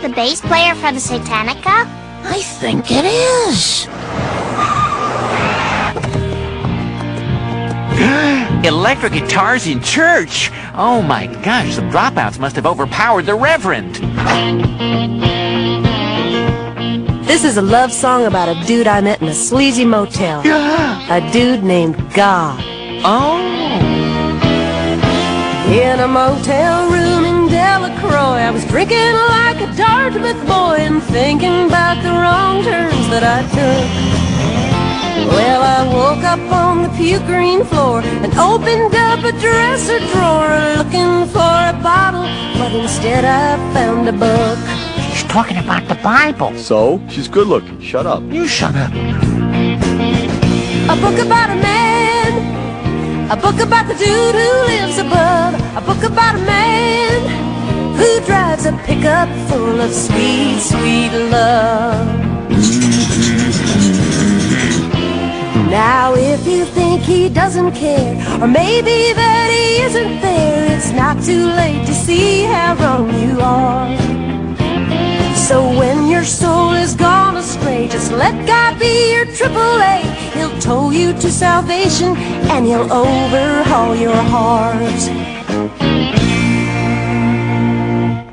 the bass player for the Satanica? I think it is. Electric guitars in church! Oh my gosh, the dropouts must have overpowered the Reverend. This is a love song about a dude I met in a sleazy motel. A dude named God. Oh! In a motel room in Delacroix, I was drinking like a Dartmouth boy and thinking about the wrong turns that I took. Well, I woke up on the puke green floor and opened up a dresser drawer looking for a bottle, but instead I found a book. She's talking about the Bible. So? She's good looking. Shut up. You shut up. A book about a man, a book about the dude who lives above, a book about a man who drives a pickup full of sweet, sweet love. Now if you think he doesn't care, or maybe that he isn't there, it's not too late to see how wrong you are. So when your soul is gone astray, just let God be your AAA. He'll tow you to salvation and he'll overhaul your heart.